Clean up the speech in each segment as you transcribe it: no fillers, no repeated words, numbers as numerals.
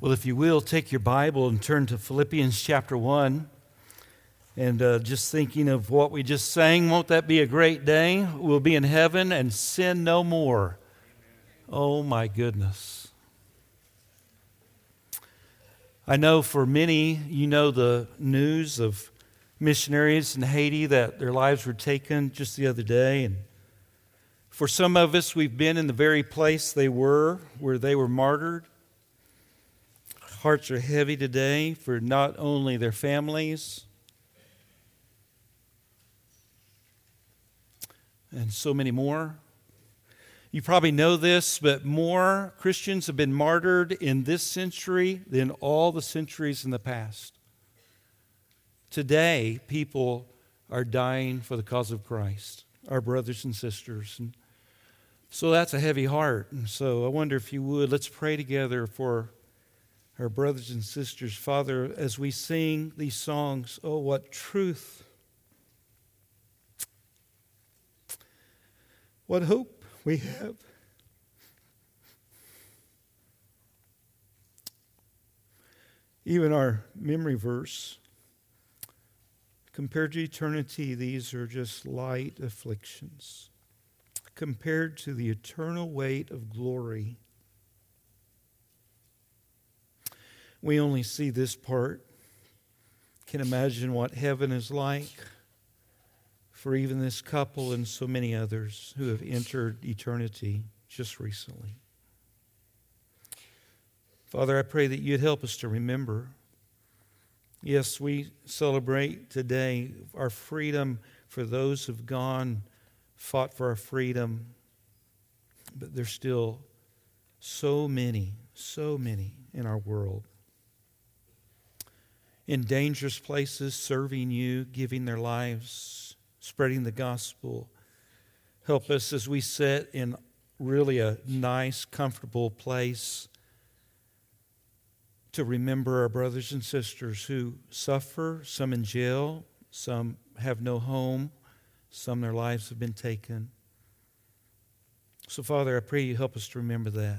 Well, if you will, take your Bible and turn to Philippians chapter 1. And just thinking of what we just sang, won't that be a great day? We'll be in heaven and sin no more. Oh, my goodness. I know for many, you know the news of missionaries in Haiti that their lives were taken just the other day. And for some of us, we've been in the very place they were, where they were martyred. Hearts are heavy today for not only their families and so many more. You probably know this, but more Christians have been martyred in this century than all the centuries in the past. Today, people are dying for the cause of Christ, our brothers and sisters. And so that's a heavy heart. And so I wonder if you would, let's pray together for our brothers and sisters. Father, as we sing these songs, oh, what truth, what hope we have. Even our memory verse, compared to eternity, these are just light afflictions. Compared to the eternal weight of glory, we only see this part. Can imagine what heaven is like for even this couple and so many others who have entered eternity just recently. Father, I pray that you'd help us to remember. Yes, we celebrate today our freedom for those who've gone, fought for our freedom, but there's still so many in our world, in dangerous places, serving you, giving their lives, spreading the gospel. Help us as we sit in really a nice, comfortable place to remember our brothers and sisters who suffer, some in jail, some have no home, some their lives have been taken. So, Father, I pray you help us to remember that.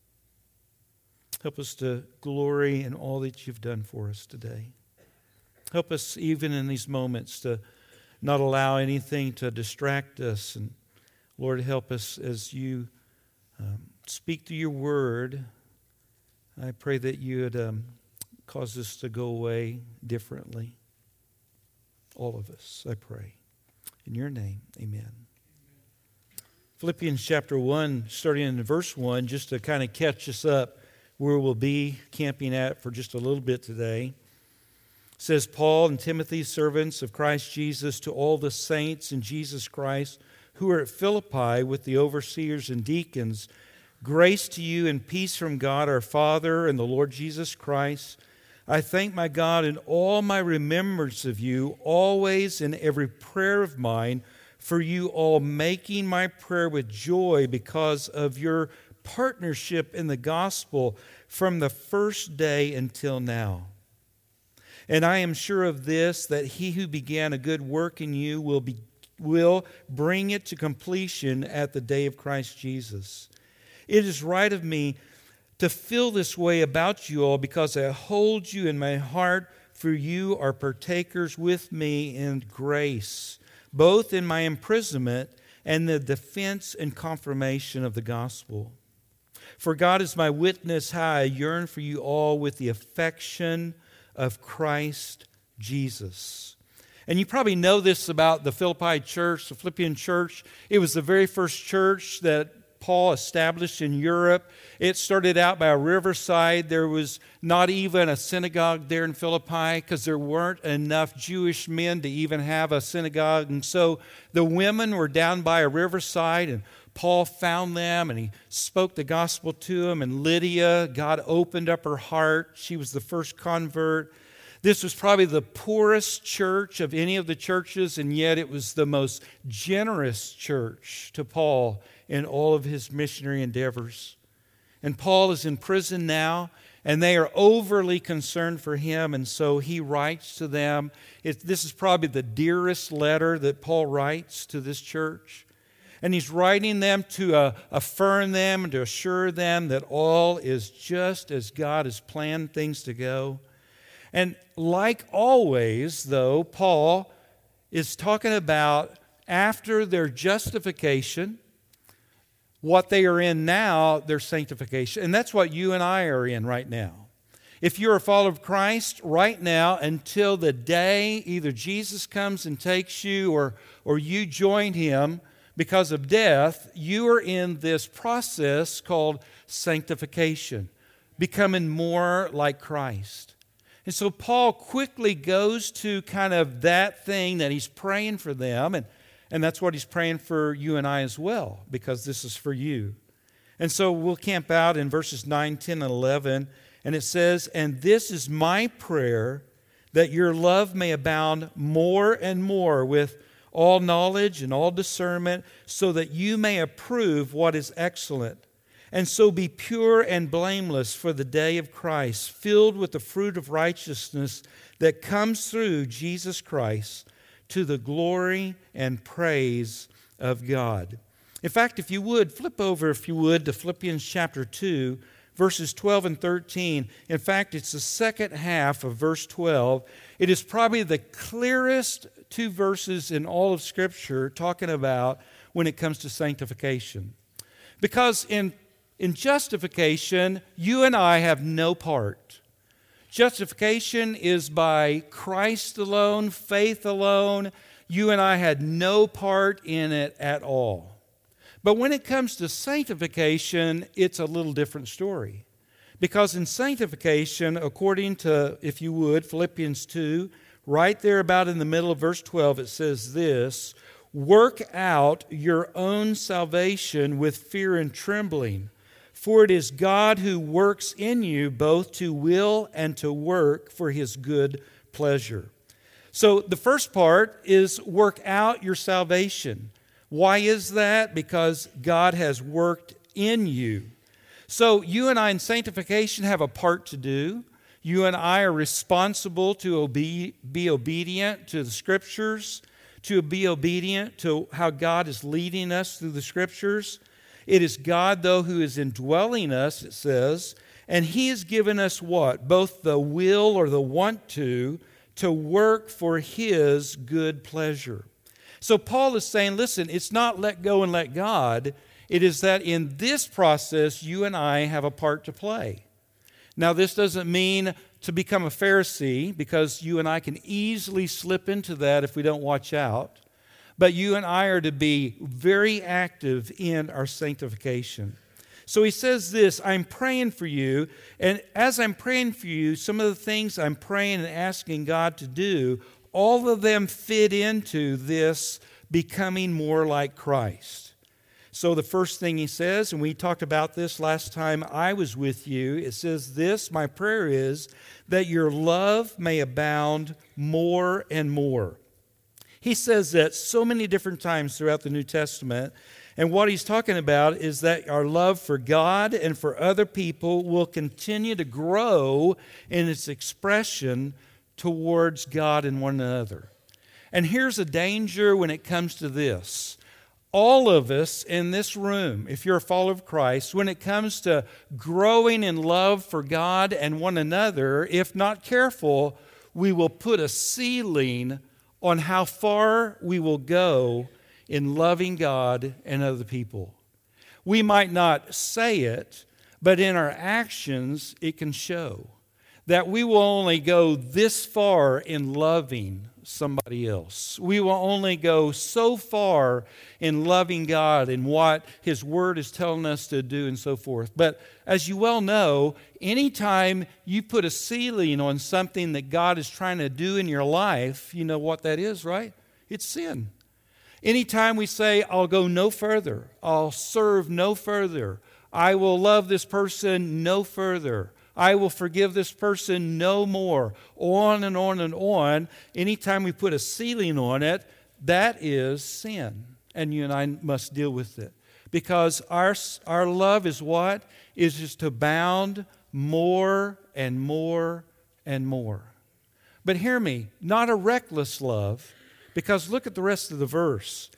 Help us to glory in all that you've done for us today. Help us even in these moments to not allow anything to distract us. And Lord, help us as you speak to your word. I pray that you would cause us to go away differently. All of us, I pray. In your name, amen. Philippians chapter 1, starting in verse 1, just to kind of catch us up where we'll be camping at for just a little bit today. It says, Paul and Timothy, servants of Christ Jesus, to all the saints in Jesus Christ who are at Philippi with the overseers and deacons, grace to you and peace from God our Father and the Lord Jesus Christ. I thank my God in all my remembrance of you, always in every prayer of mine, for you all, making my prayer with joy because of your partnership in the gospel from the first day until now. And I am sure of this, that he who began a good work in you will bring it to completion at the day of Christ Jesus. It is right of me to feel this way about you all, because I hold you in my heart, for you are partakers with me in grace, both in my imprisonment and the defense and confirmation of the gospel. For God is my witness how I yearn for you all with the affection of Christ Jesus. And you probably know this about the Philippi church, the Philippian church. It was the very first church that Paul established in Europe. It started out by a riverside. There was not even a synagogue there in Philippi because there weren't enough Jewish men to even have a synagogue. And so the women were down by a riverside, and Paul found them and he spoke the gospel to them. And Lydia, God opened up her heart. She was the first convert. This was probably the poorest church of any of the churches, and yet it was the most generous church to Paul in all of his missionary endeavors. And Paul is in prison now, and they are overly concerned for him, and so he writes to them. This is probably the dearest letter that Paul writes to this church. And he's writing them to affirm them and to assure them that all is just as God has planned things to go. And like always, though, Paul is talking about after their justification, what they are in now, their sanctification. And that's what you and I are in right now. If you're a follower of Christ right now, until the day either Jesus comes and takes you or you join him because of death, you are in this process called sanctification, becoming more like Christ. And so Paul quickly goes to kind of that thing that he's praying for them, and that's what he's praying for you and I as well, because this is for you. And so we'll camp out in verses 9, 10, and 11, and it says, "And this is my prayer, that your love may abound more and more with all knowledge and all discernment, so that you may approve what is excellent, and so be pure and blameless for the day of Christ, filled with the fruit of righteousness that comes through Jesus Christ, to the glory and praise of God." In fact, if you would, flip over, to Philippians chapter 2, verses 12 and 13. In fact, it's the second half of verse 12. It is probably the clearest two verses in all of Scripture talking about when it comes to sanctification. Because in justification, you and I have no part. Justification is by Christ alone, faith alone. You and I had no part in it at all. But when it comes to sanctification, it's a little different story. Because in sanctification, according to, if you would, Philippians 2, right there about in the middle of verse 12, it says this, "Work out your own salvation with fear and trembling, for it is God who works in you both to will and to work for his good pleasure." So the first part is work out your salvation. Why is that? Because God has worked in you. So you and I in sanctification have a part to do. You and I are responsible to be obedient to the Scriptures, to be obedient to how God is leading us through the Scriptures. It is God, though, who is indwelling us, it says, and he has given us what? Both the will or the want to work for his good pleasure. So Paul is saying, listen, it's not let go and let God. It is that in this process, you and I have a part to play. Now, this doesn't mean to become a Pharisee, because you and I can easily slip into that if we don't watch out. But you and I are to be very active in our sanctification. So he says this, "I'm praying for you." And as I'm praying for you, some of the things I'm praying and asking God to do, all of them fit into this becoming more like Christ. So the first thing he says, and we talked about this last time I was with you, it says this, "My prayer is that your love may abound more and more." He says that so many different times throughout the New Testament, and what he's talking about is that our love for God and for other people will continue to grow in its expression towards God and one another. And here's a danger when it comes to this. All of us in this room, if you're a follower of Christ, when it comes to growing in love for God and one another, if not careful, we will put a ceiling on how far we will go in loving God and other people. We might not say it, but in our actions it can show that we will only go this far in loving somebody else. We will only go so far in loving God and what His Word is telling us to do and so forth. But as you well know, anytime you put a ceiling on something that God is trying to do in your life, you know what that is, right? It's sin. Anytime we say, I'll go no further, I'll serve no further, I will love this person no further, I will forgive this person no more, on and on and on. Anytime we put a ceiling on it, that is sin. And you and I must deal with it. Because our love is what? Is just to abound more and more and more. But hear me, not a reckless love, because look at the rest of the verse.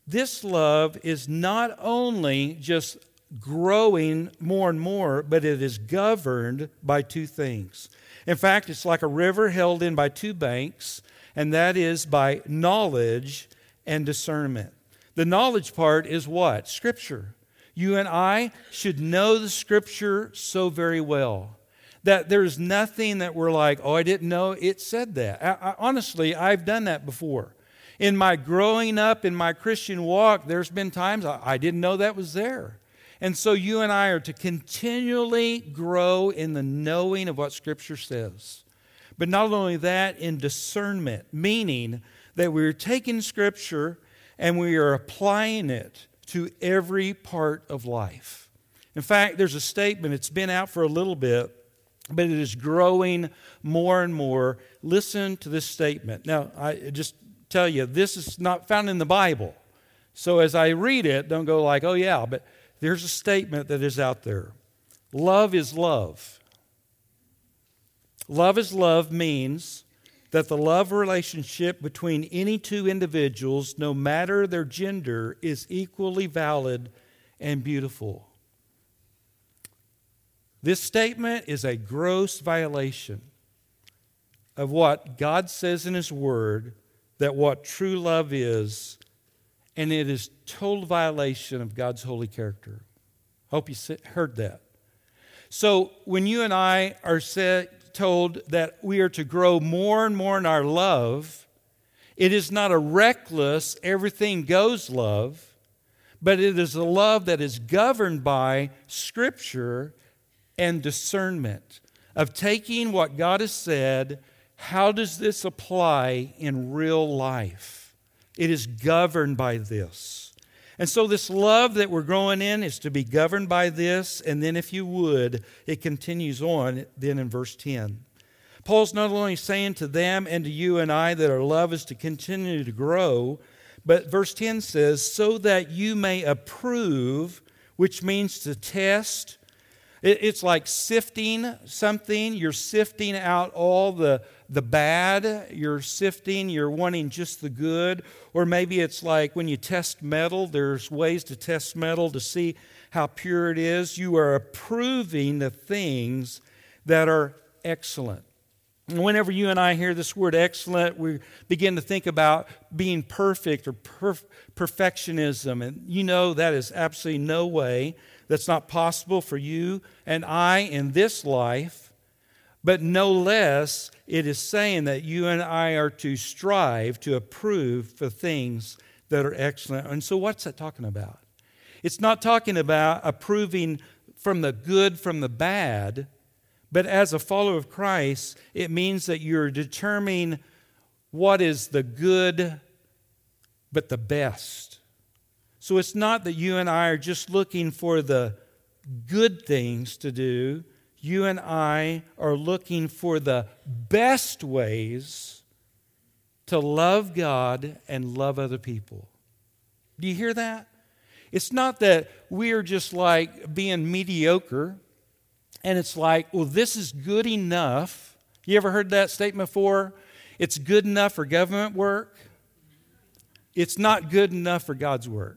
this love is not only just growing more and more, but it is governed by two things. In fact, it's like a river held in by two banks, and that is by knowledge and discernment. The knowledge part is what? Scripture. You and I should know the Scripture so very well that there's nothing that we're like, oh, I didn't know it said that. Honestly, I've done that before. In my growing up, in my Christian walk, there's been times I didn't know that was there. And so you and I are to continually grow in the knowing of what Scripture says. But not only that, in discernment, meaning that we're taking Scripture and we are applying it to every part of life. In fact, there's a statement, it's been out for a little bit, but it is growing more and more. Listen to this statement. Now, I just tell you, this is not found in the Bible. So as I read it, don't go like, oh yeah, but there's a statement that is out there. Love is love. Love is love means that the love relationship between any two individuals, no matter their gender, is equally valid and beautiful. This statement is a gross violation of what God says in His Word, that what true love is, and it is total violation of God's holy character. Hope you heard that. So when you and I are told that we are to grow more and more in our love, it is not a reckless, everything goes love, but it is a love that is governed by Scripture and discernment of taking what God has said, how does this apply in real life? It is governed by this. And so this love that we're growing in is to be governed by this. And then if you would, it continues on then in verse 10. Paul's not only saying to them and to you and I that our love is to continue to grow, but verse 10 says, so that you may approve, which means to test. It's like sifting something. You're sifting out all the bad. You're sifting, you're wanting just the good. Or maybe it's like when you test metal, there's ways to test metal to see how pure it is. You are approving the things that are excellent. And whenever you and I hear this word excellent, we begin to think about being perfect or perfectionism. And you know that is absolutely no way. That's not possible for you and I in this life. But no less, it is saying that you and I are to strive to approve for things that are excellent. And so what's that talking about? It's not talking about approving from the good from the bad, but as a follower of Christ, it means that you're determining what is the good but the best. So it's not that you and I are just looking for the good things to do. You and I are looking for the best ways to love God and love other people. Do you hear that? It's not that we are just like being mediocre and it's like, well, this is good enough. You ever heard that statement before? It's good enough for government work. It's not good enough for God's work.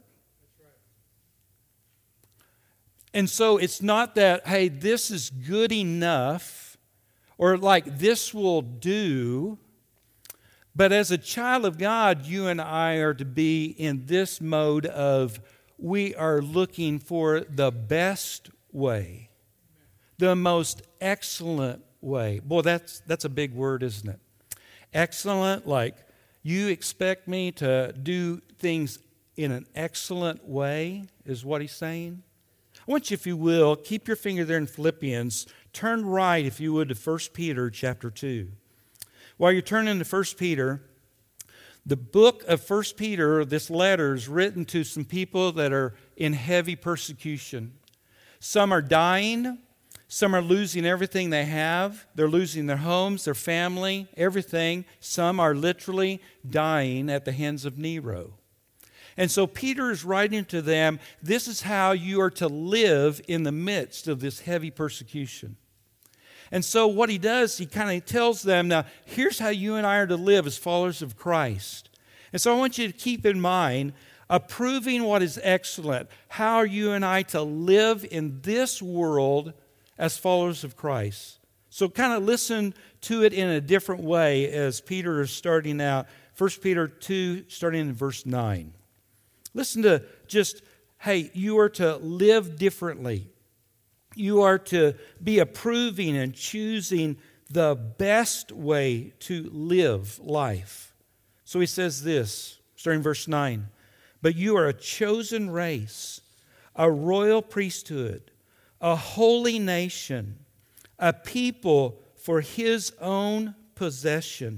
And so it's not that, hey, this is good enough or like this will do. But as a child of God, you and I are to be in this mode of we are looking for the best way, the most excellent way. Boy, that's a big word, isn't it? Excellent, like you expect me to do things in an excellent way, is what he's saying. I want you, if you will, keep your finger there in Philippians. Turn right, if you would, to 1 Peter chapter 2. While you're turning to 1 Peter, the book of 1 Peter, this letter, is written to some people that are in heavy persecution. Some are dying. Some are losing everything they have. They're losing their homes, their family, everything. Some are literally dying at the hands of Nero. And so Peter is writing to them, this is how you are to live in the midst of this heavy persecution. And so what he does, he kind of tells them, now, here's how you and I are to live as followers of Christ. And so I want you to keep in mind, approving what is excellent. How are you and I to live in this world as followers of Christ? So kind of listen to it in a different way as Peter is starting out. 1 Peter 2, starting in verse 9. Listen to just, hey, you are to live differently. You are to be approving and choosing the best way to live life. So he says this, starting in verse 9. But you are a chosen race, a royal priesthood, a holy nation, a people for His own possession,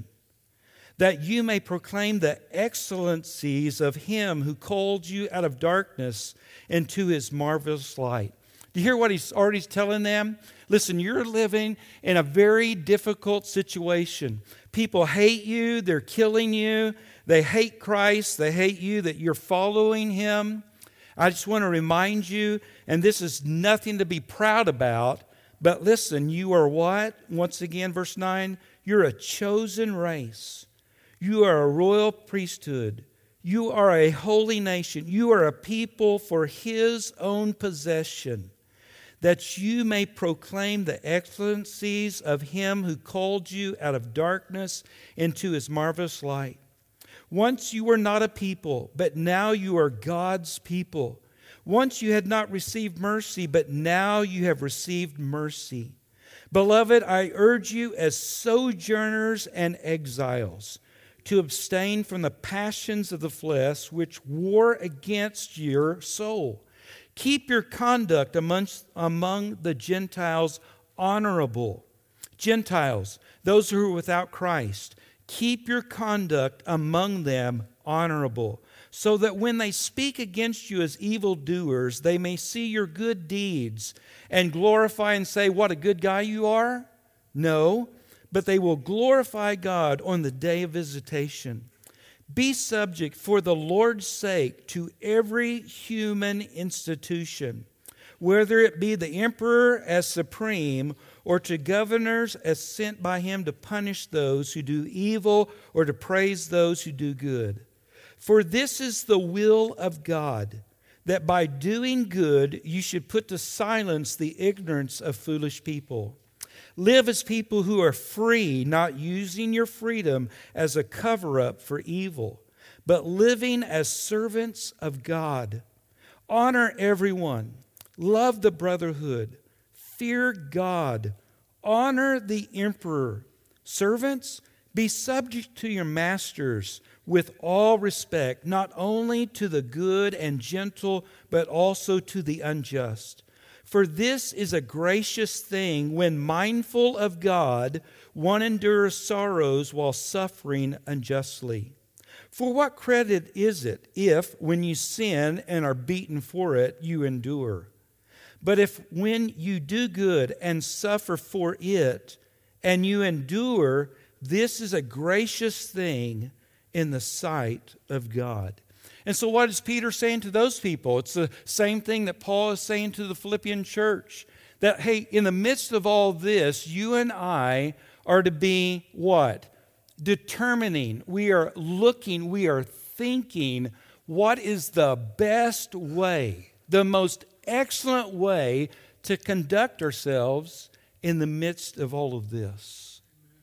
that you may proclaim the excellencies of Him who called you out of darkness into His marvelous light. Do you hear what he's already telling them? Listen, you're living in a very difficult situation. People hate you. They're killing you. They hate Christ. They hate you that you're following Him. I just want to remind you, and this is nothing to be proud about, but listen, you are what? Once again, verse 9, you're a chosen race. You are a royal priesthood. You are a holy nation. You are a people for His own possession, that you may proclaim the excellencies of Him who called you out of darkness into His marvelous light. Once you were not a people, but now you are God's people. Once you had not received mercy, but now you have received mercy. Beloved, I urge you as sojourners and exiles to abstain from the passions of the flesh which war against your soul. Keep your conduct among the Gentiles honorable. Gentiles, those who are without Christ, keep your conduct among them honorable, so that when they speak against you as evildoers, they may see your good deeds and glorify and say, what a good guy you are? No, but they will glorify God on the day of visitation. Be subject for the Lord's sake to every human institution, whether it be the emperor as supreme or to governors as sent by him to punish those who do evil or to praise those who do good. For this is the will of God, that by doing good you should put to silence the ignorance of foolish people. Live as people who are free, not using your freedom as a cover-up for evil, but living as servants of God. Honor everyone. Love the brotherhood. Fear God. Honor the emperor. Servants, be subject to your masters with all respect, not only to the good and gentle, but also to the unjust. For this is a gracious thing when, mindful of God, one endures sorrows while suffering unjustly. For what credit is it if, when you sin and are beaten for it, you endure? But if when you do good and suffer for it, and you endure, this is a gracious thing in the sight of God. And so what is Peter saying to those people? It's the same thing that Paul is saying to the Philippian church. That, hey, in the midst of all this, you and I are to be what? Determining. We are looking, we are thinking, what is the best way, the most excellent way to conduct ourselves in the midst of all of this.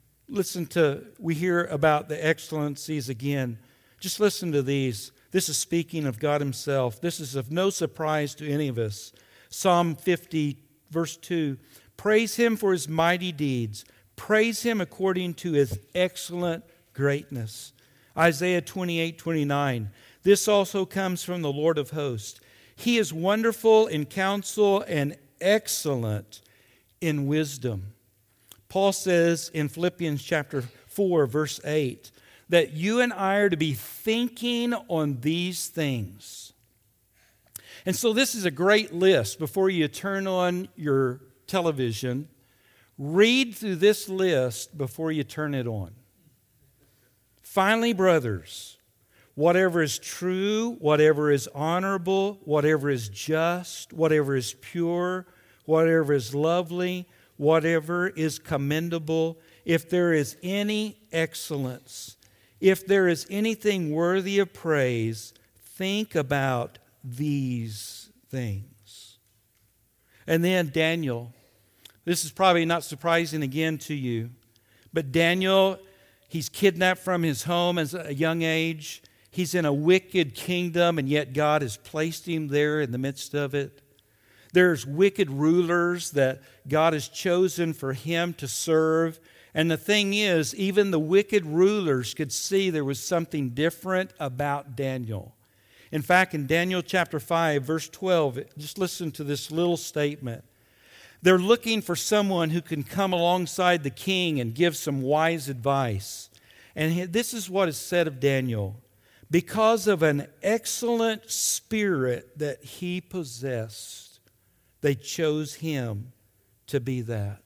We hear about the excellencies again. Just listen to these. This is speaking of God Himself. This is of no surprise to any of us. Psalm 50, verse 2. Praise Him for His mighty deeds. Praise Him according to His excellent greatness. Isaiah 28, 29. This also comes from the Lord of hosts. He is wonderful in counsel and excellent in wisdom. Paul says in Philippians chapter 4, verse 8, that you and I are to be thinking on these things. And so this is a great list. Before you turn on your television, read through this list before you turn it on. Finally, brothers, whatever is true, whatever is honorable, whatever is just, whatever is pure, whatever is lovely, whatever is commendable, if there is any excellence, if there is anything worthy of praise, think about these things. And then Daniel. This is probably not surprising again to you, but Daniel, he's kidnapped from his home at a young age. He's in a wicked kingdom, and yet God has placed him there in the midst of it. There's wicked rulers that God has chosen for him to serve. And the thing is, even the wicked rulers could see there was something different about Daniel. In fact, in Daniel chapter 5, verse 12, just listen to this little statement. They're looking for someone who can come alongside the king and give some wise advice. And this is what is said of Daniel. Because of an excellent spirit that he possessed, they chose him to be that.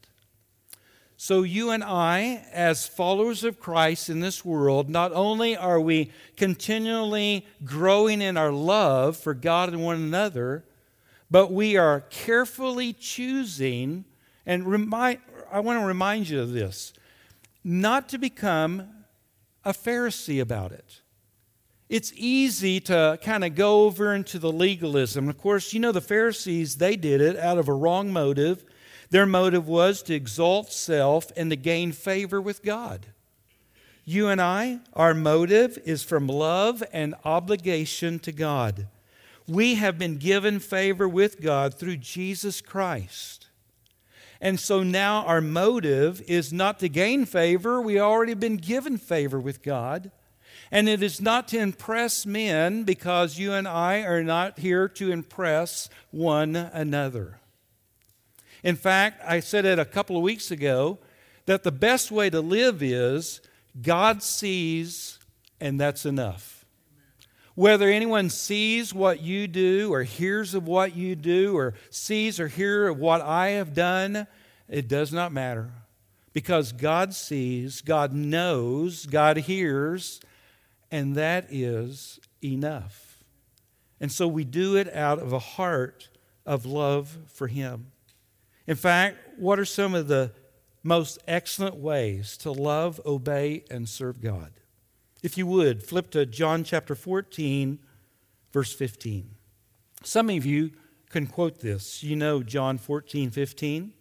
So you and I, as followers of Christ in this world, not only are we continually growing in our love for God and one another, but we are carefully choosing, and I want to remind you of this, not to become a Pharisee about it. It's easy to kind of go over into the legalism. Of course, you know the Pharisees, they did it out of a wrong motive. Their motive was to exalt self and to gain favor with God. You and I, our motive is from love and obligation to God. We have been given favor with God through Jesus Christ. And so now our motive is not to gain favor. We already been given favor with God. And it is not to impress men, because you and I are not here to impress one another. In fact, I said it a couple of weeks ago, that the best way to live is God sees, and that's enough. Whether anyone sees what you do or hears of what you do or sees or hears of what I have done, it does not matter. Because God sees, God knows, God hears, and that is enough. And so we do it out of a heart of love for Him. In fact, what are some of the most excellent ways to love, obey, and serve God? If you would, flip to John chapter 14, verse 15. Some of you can quote this. You know John 14, 15.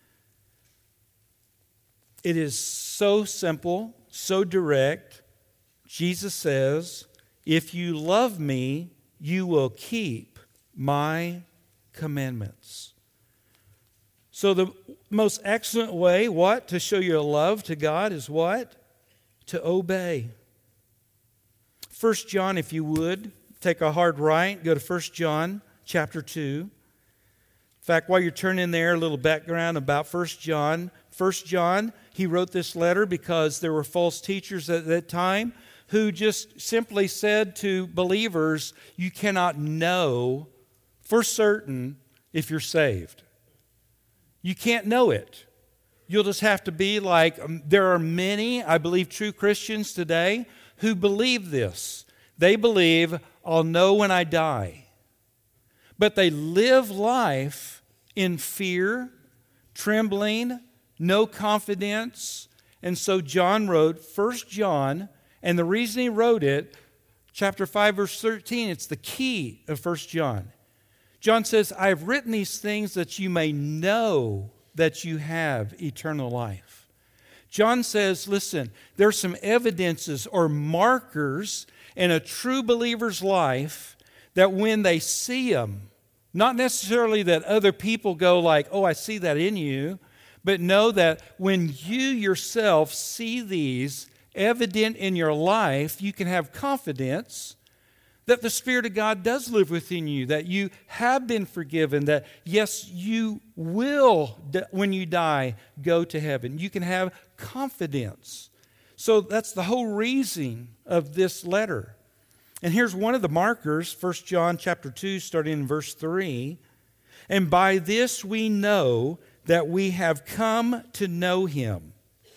It is so simple, so direct. Jesus says, if you love me, you will keep my commandments. So the most excellent way, what? To show your love to God is what? To obey. 1 John, if you would, take a hard right, go to 1 John chapter 2. In fact, while you're turning there, a little background about 1 John. 1 John, he wrote this letter because there were false teachers at that time who just simply said to believers, you cannot know for certain if you're saved. You can't know it. You'll just have to be like, there are many, I believe, true Christians today who believe this. They believe, I'll know when I die. But they live life in fear, trembling, no confidence. And so John wrote 1 John, and the reason he wrote it, chapter 5, verse 13, it's the key of 1 John. John says, I have written these things that you may know that you have eternal life. John says, listen, there's some evidences or markers in a true believer's life that when they see them, not necessarily that other people go like, oh, I see that in you, but know that when you yourself see these evident in your life, you can have confidence that the Spirit of God does live within you, that you have been forgiven, that yes, you will, when you die, go to heaven. You can have confidence. So that's the whole reason of this letter. And here's one of the markers, 1 John chapter 2, starting in verse 3. And by this we know that we have come to know Him,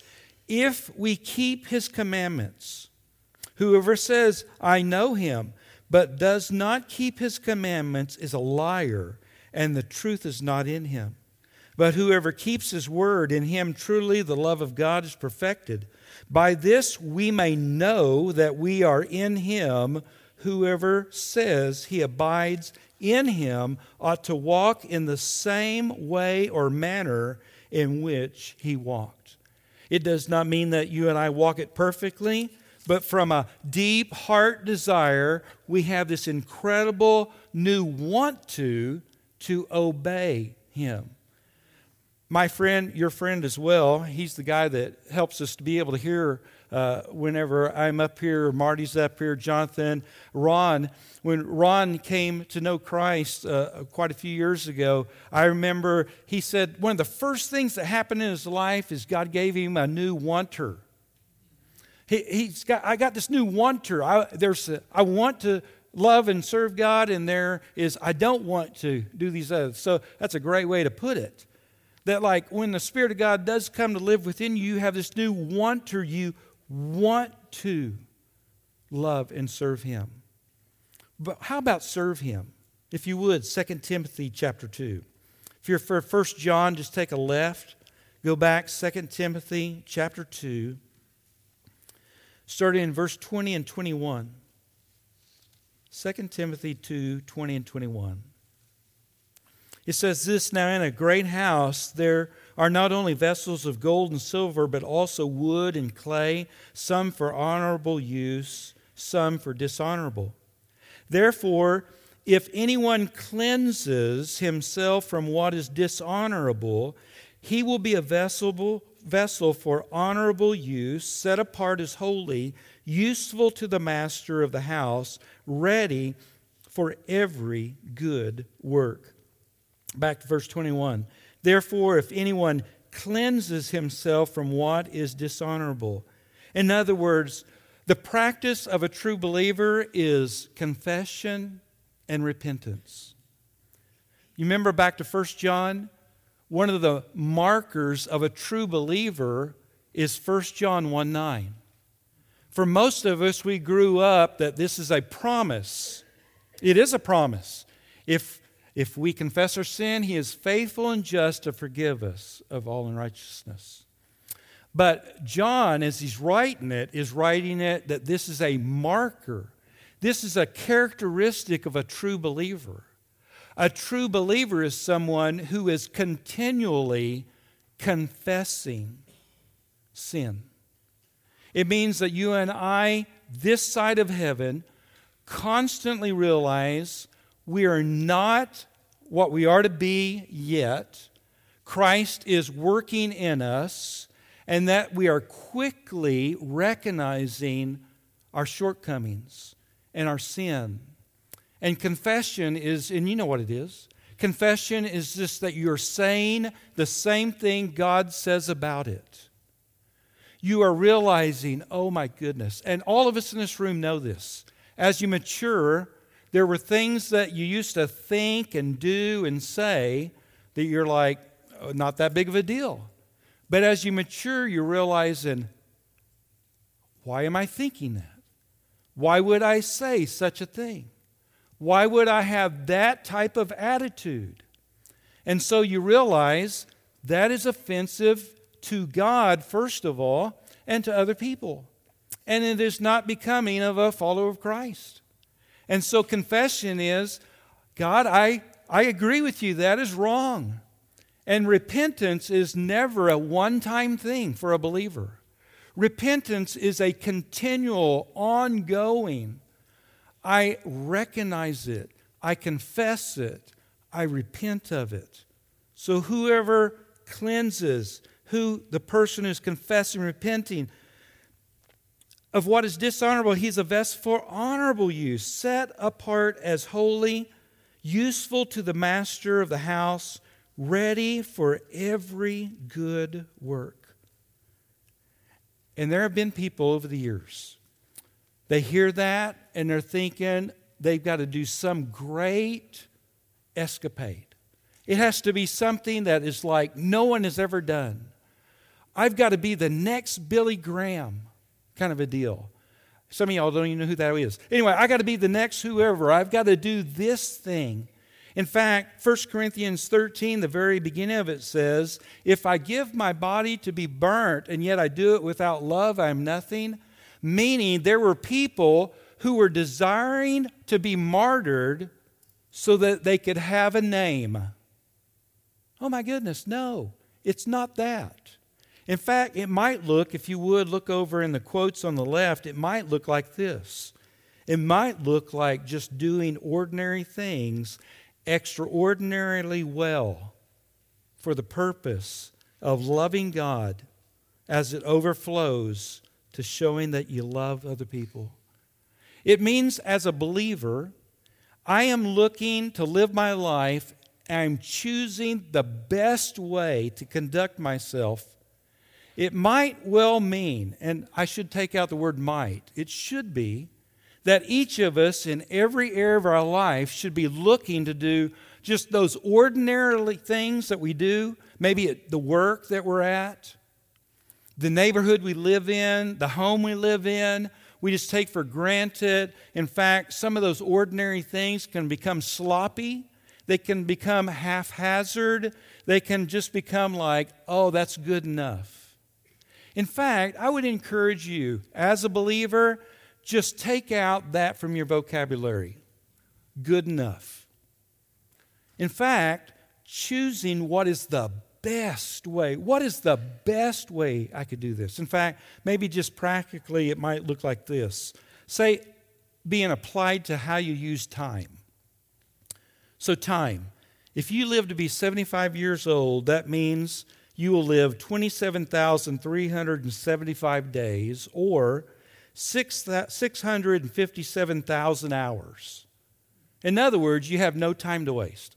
if we keep His commandments. Whoever says, I know Him, but does not keep His commandments is a liar, and the truth is not in him. But whoever keeps His word, in him truly the love of God is perfected. By this we may know that we are in Him. whoever says he abides in him ought to walk in the same way or manner in which he walked. It does not mean that you and I walk it perfectly, but from a deep heart desire, we have this incredible new want to obey him. My friend, your friend as well, he's the guy that helps us to be able to hear whenever I'm up here, Marty's up here, Jonathan, Ron. When Ron came to know Christ quite a few years ago, I remember he said one of the first things that happened in his life is God gave him a new wanter. I got this new wanter. I want to love and serve God, and there is I don't want to do these others. So that's a great way to put it. That like when the Spirit of God does come to live within you, you have this new wanter. You want to love and serve Him. But how about serve Him? If you would, 2 Timothy chapter 2. If you're for 1 John, just take a left. Go back, 2 Timothy chapter 2. Starting in verse 20 and 21. 2 Timothy 2, 20 and 21. It says this, now in a great house there are not only vessels of gold and silver, but also wood and clay, some for honorable use, some for dishonorable. Therefore, if anyone cleanses himself from what is dishonorable, he will be a vessel for honorable use, set apart as holy, useful to the master of the house, ready for every good work. Back to verse 21. Therefore, if anyone cleanses himself from what is dishonorable. In other words, the practice of a true believer is confession and repentance. You remember back to 1 John? One of the markers of a true believer is 1 John 1:9. For most of us, we grew up that this is a promise. It is a promise. If we confess our sin, He is faithful and just to forgive us of all unrighteousness. But John, as he's writing it, is writing it that this is a marker. This is a characteristic of a true believer. A true believer is someone who is continually confessing sin. It means that you and I, this side of heaven, constantly realize we are not what we are to be yet. Christ is working in us, and that we are quickly recognizing our shortcomings and our sin. And confession is, and you know what it is. Confession is just that you're saying the same thing God says about it. You are realizing, oh my goodness, and all of us in this room know this. As you mature, there were things that you used to think and do and say that you're like, oh, not that big of a deal. But as you mature, you're realizing, why am I thinking that? Why would I say such a thing? Why would I have that type of attitude? And so you realize that is offensive to God, first of all, and to other people. And it is not becoming of a follower of Christ. And so confession is, God, I agree with you, that is wrong. And repentance is never a one-time thing for a believer. Repentance is a continual, ongoing. I recognize it. I confess it. I repent of it. So whoever cleanses, who the person who's confessing, repenting of what is dishonorable, he's a vessel for honorable use, set apart as holy, useful to the master of the house, ready for every good work. And there have been people over the years, they hear that and they're thinking they've got to do some great escapade. It has to be something that is like no one has ever done. I've got to be the next Billy Graham kind of a deal. Some of y'all don't even know who that is. Anyway, I got to be the next whoever. I've got to do this thing. In fact, 1 Corinthians 13, the very beginning of it says, if I give my body to be burnt and yet I do it without love, I am nothing. Meaning there were people who were desiring to be martyred so that they could have a name. Oh my goodness, no, it's not that. In fact, it might look, if you would look over in the quotes on the left, it might look like this. It might look like just doing ordinary things extraordinarily well for the purpose of loving God as it overflows to showing that you love other people. It means as a believer, I am looking to live my life, and I'm choosing the best way to conduct myself. It might well mean, and I should take out the word might, it should be, that each of us in every area of our life should be looking to do just those ordinary things that we do, maybe at the work that we're at, the neighborhood we live in, the home we live in, we just take for granted. In fact, some of those ordinary things can become sloppy. They can become haphazard. They can just become like, oh, that's good enough. In fact, I would encourage you, as a believer, just take out that from your vocabulary. Good enough. In fact, choosing what is the best way. What is the best way I could do this? In fact, maybe just practically it might look like this. Say, being applied to how you use time. So time. If you live to be 75 years old, that means you will live 27,375 days or 657,000 hours. In other words, you have no time to waste.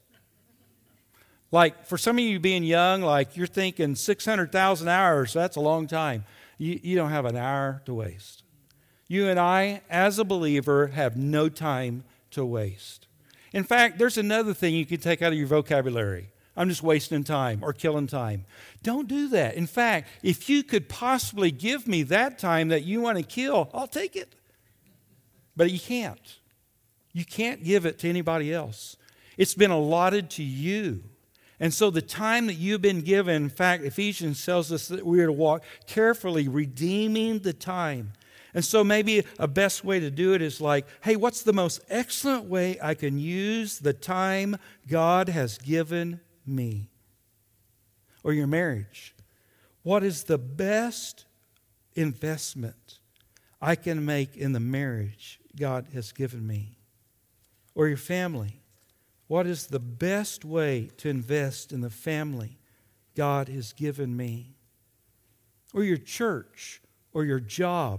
Like, for some of you being young, like you're thinking 600,000 hours, that's a long time. You don't have an hour to waste. You and I, as a believer, have no time to waste. In fact, there's another thing you can take out of your vocabulary. I'm just wasting time or killing time. Don't do that. In fact, if you could possibly give me that time that you want to kill, I'll take it. But you can't. You can't give it to anybody else. It's been allotted to you. And so the time that you've been given, in fact, Ephesians tells us that we are to walk carefully, redeeming the time. And so maybe a best way to do it is like, hey, what's the most excellent way I can use the time God has given me? Or your marriage. What is the best investment I can make in the marriage God has given me? Or your family. What is the best way to invest in the family God has given me? Or your church, or your job,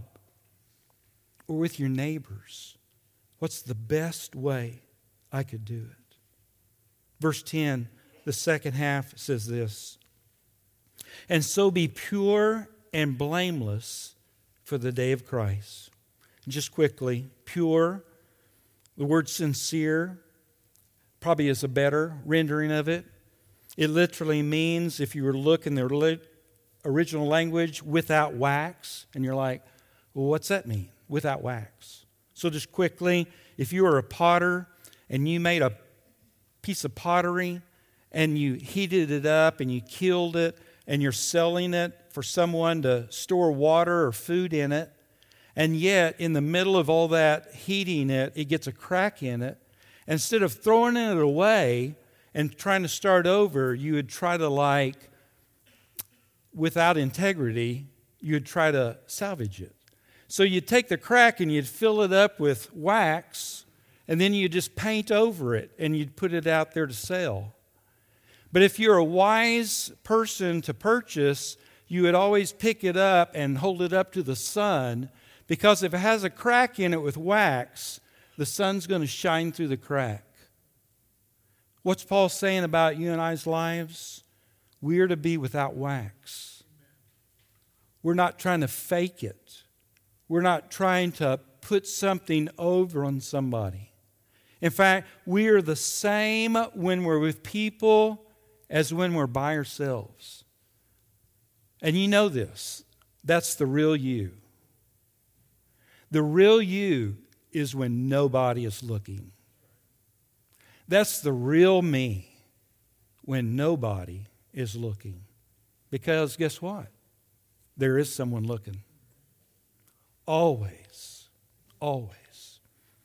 or with your neighbors. What's the best way I could do it? Verse 10, the second half says this. And so be pure and blameless for the day of Christ. Just quickly, pure, the word sincere, probably is a better rendering of it. It literally means, if you were to look in the original language, without wax. And you're like, well, what's that mean? Without wax. So just quickly, if you were a potter and you made a piece of pottery and you heated it up and you killed it and you're selling it for someone to store water or food in it, and yet in the middle of all that heating it, it gets a crack in it, instead of throwing it away and trying to start over, you would try to, without integrity, you would try to salvage it. So you'd take the crack and you'd fill it up with wax, and then you'd just paint over it and you'd put it out there to sell. But if you're a wise person to purchase, you would always pick it up and hold it up to the sun, because if it has a crack in it with wax, the sun's going to shine through the crack. What's Paul saying about you and I's lives? We are to be without wax. We're not trying to fake it. We're not trying to put something over on somebody. In fact, we are the same when we're with people as when we're by ourselves. And you know this. That's the real you. The real you is when nobody is looking. That's the real me when nobody is looking. Because guess what? There is someone looking. Always. Always.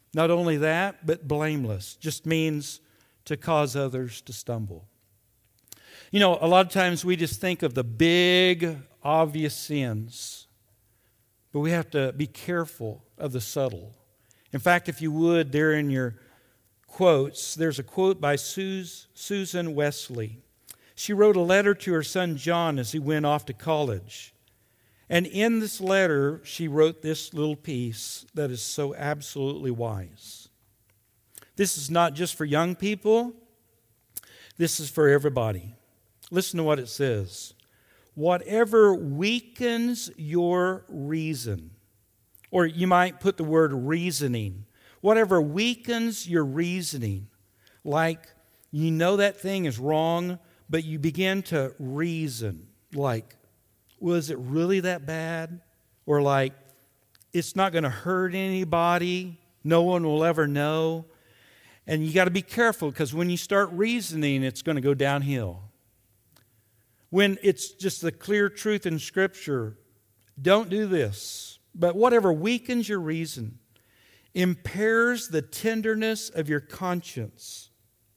Not only that, but blameless. Just means to cause others to stumble. You know, a lot of times we just think of the big, obvious sins, but we have to be careful of the subtle. In fact, if you would, there in your quotes, there's a quote by Susan Wesley. She wrote a letter to her son John as he went off to college. And in this letter, she wrote this little piece that is so absolutely wise. This is not just for young people. This is for everybody. Listen to what it says. Whatever weakens your reason, or you might put the word reasoning. Whatever weakens your reasoning, like you know that thing is wrong, but you begin to reason, like, well, is it really that bad? Or like, it's not going to hurt anybody. No one will ever know. And you got to be careful because when you start reasoning, it's going to go downhill. When it's just the clear truth in Scripture, don't do this. But whatever weakens your reason, impairs the tenderness of your conscience,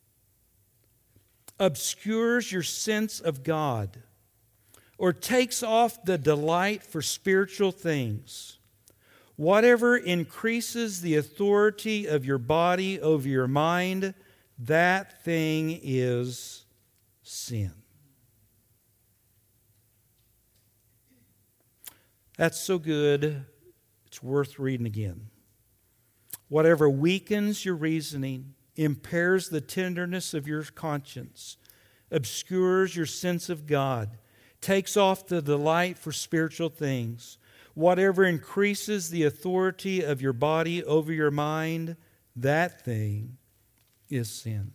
obscures your sense of God, or takes off the delight for spiritual things, whatever increases the authority of your body over your mind, that thing is sin. That's so good, it's worth reading again. Whatever weakens your reasoning, impairs the tenderness of your conscience, obscures your sense of God, takes off the delight for spiritual things, whatever increases the authority of your body over your mind, that thing is sin.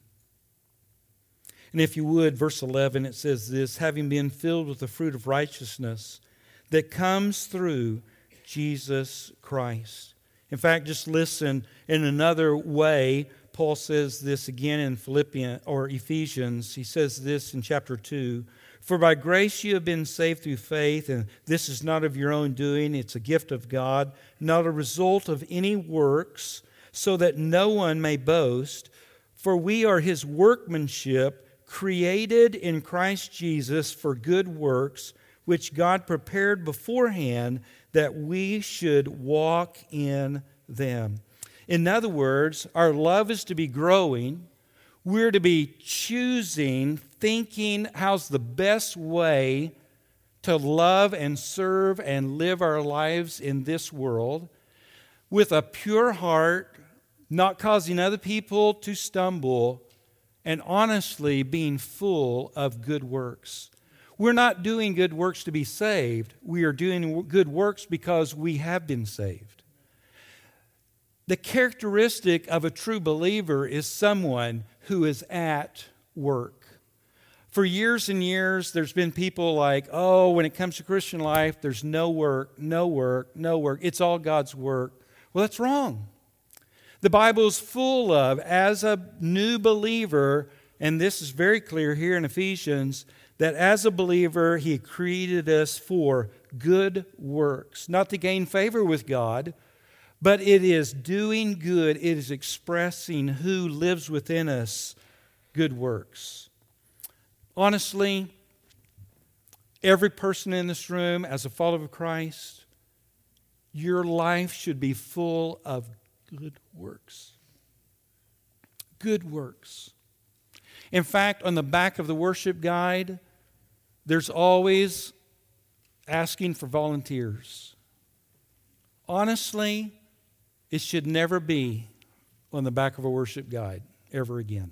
And if you would, verse 11, it says this, having been filled with the fruit of righteousness that comes through Jesus Christ. In fact, just listen in another way. Paul says this again in Ephesians. He says this in chapter 2. For by grace you have been saved through faith, and this is not of your own doing, it's a gift of God, not a result of any works, so that no one may boast. For we are His workmanship, created in Christ Jesus for good works, which God prepared beforehand that we should walk in them. In other words, our love is to be growing. We're to be choosing, thinking, how's the best way to love and serve and live our lives in this world with a pure heart, not causing other people to stumble, and honestly being full of good works. We're not doing good works to be saved. We are doing good works because we have been saved. The characteristic of a true believer is someone who is at work. For years and years, there's been people like, oh, when it comes to Christian life, there's no work, no work, no work. It's all God's work. Well, that's wrong. The Bible is full of, as a new believer, and this is very clear here in Ephesians, that as a believer, He created us for good works. Not to gain favor with God, but it is doing good. It is expressing who lives within us, good works. Honestly, every person in this room, as a follower of Christ, your life should be full of good works. Good works. In fact, on the back of the worship guide, there's always asking for volunteers. Honestly, it should never be on the back of a worship guide ever again.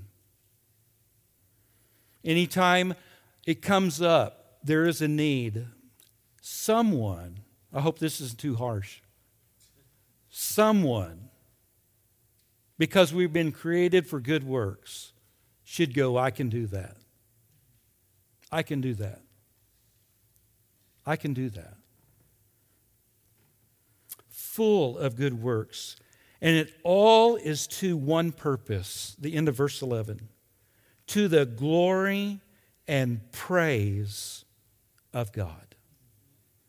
Anytime it comes up, there is a need. Someone, I hope this isn't too harsh, someone, because we've been created for good works, should go, I can do that. I can do that. I can do that. Full of good works. And it all is to one purpose, the end of verse 11. To the glory and praise of God.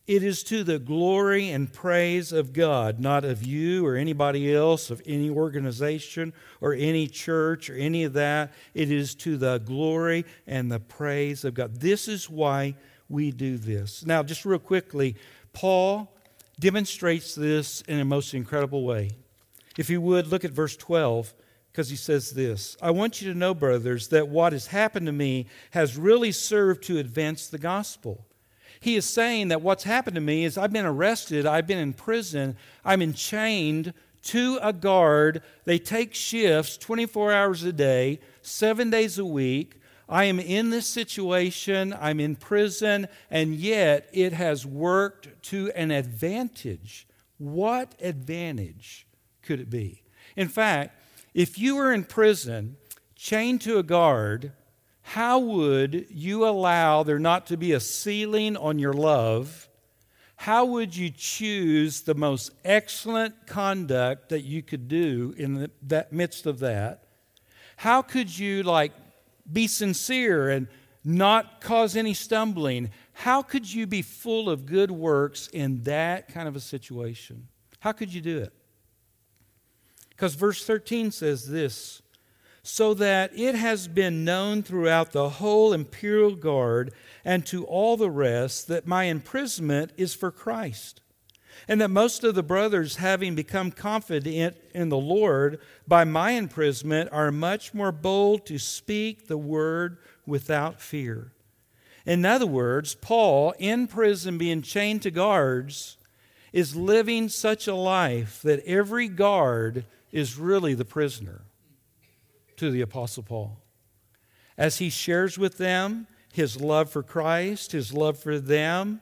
It is to the glory and praise of God, not of you or anybody else, of any organization or any church or any of that. It is to the glory and the praise of God. This is why we do this. Now, just real quickly, Paul demonstrates this in a most incredible way. If you would, look at verse 12, because he says this: I want you to know, brothers, that what has happened to me has really served to advance the gospel. He is saying that what's happened to me is I've been arrested, I've been in prison, I'm enchained to a guard. They take shifts 24 hours a day, 7 days a week. I am in this situation, I'm in prison, and yet it has worked to an advantage. What advantage could it be? In fact, if you were in prison, chained to a guard, how would you allow there not to be a ceiling on your love? How would you choose the most excellent conduct that you could do in the midst of that? How could you be sincere and not cause any stumbling? How could you be full of good works in that kind of a situation? How could you do it? Because verse 13 says this: so that it has been known throughout the whole imperial guard and to all the rest that my imprisonment is for Christ, and that most of the brothers, having become confident in the Lord by my imprisonment, are much more bold to speak the word without fear. In other words, Paul, in prison being chained to guards, is living such a life that every guard is really the prisoner to the Apostle Paul. As he shares with them his love for Christ, his love for them,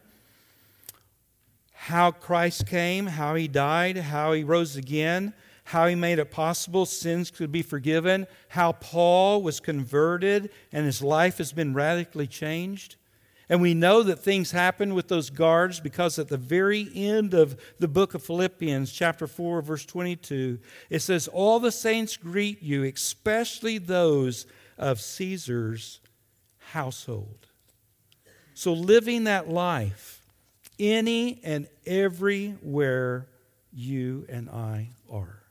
how Christ came, how he died, how he rose again, how he made it possible sins could be forgiven, how Paul was converted and his life has been radically changed. And we know that things happened with those guards because at the very end of the book of Philippians, chapter 4, verse 22, it says, all the saints greet you, especially those of Caesar's household. So living that life any and everywhere you and I are.